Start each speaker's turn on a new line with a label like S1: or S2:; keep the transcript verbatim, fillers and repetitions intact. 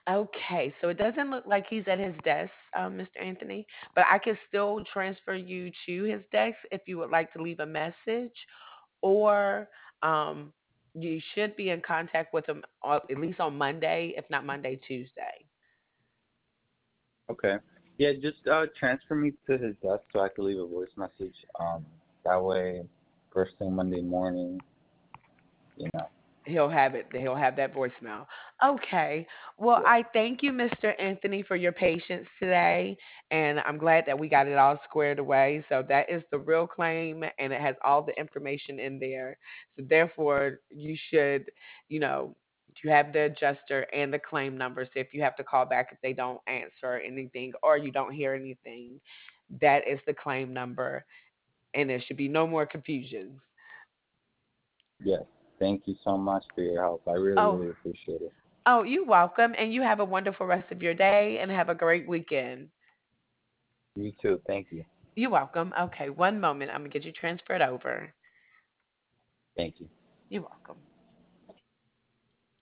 S1: Okay, so it doesn't look like he's at his desk, um, mister Anthony, but I can still transfer you to his desk if you would like to leave a message, or um, you should be in contact with him uh, at least on Monday, if not Monday, Tuesday.
S2: Okay. Yeah, just uh, transfer me to his desk so I can leave a voice message. Um, that way, first thing Monday morning, you know.
S1: He'll have it. He'll have that voicemail. Okay. Well,
S2: Yeah.
S1: I thank you, mister Anthony, for your patience today. And I'm glad that we got it all squared away. So that is the real claim, and it has all the information in there. So therefore, you should, you know, you have the adjuster and the claim number. So if you have to call back if they don't answer anything or you don't hear anything, that is the claim number. And there should be no more confusions.
S2: Yes. Thank you so much for your help. I really,
S1: Oh,
S2: really appreciate it.
S1: Oh, you're welcome. And you have a wonderful rest of your day and have a great weekend.
S2: You too. Thank you.
S1: You're welcome. Okay, one moment. I'm going to get you transferred over.
S2: Thank you.
S1: You're welcome.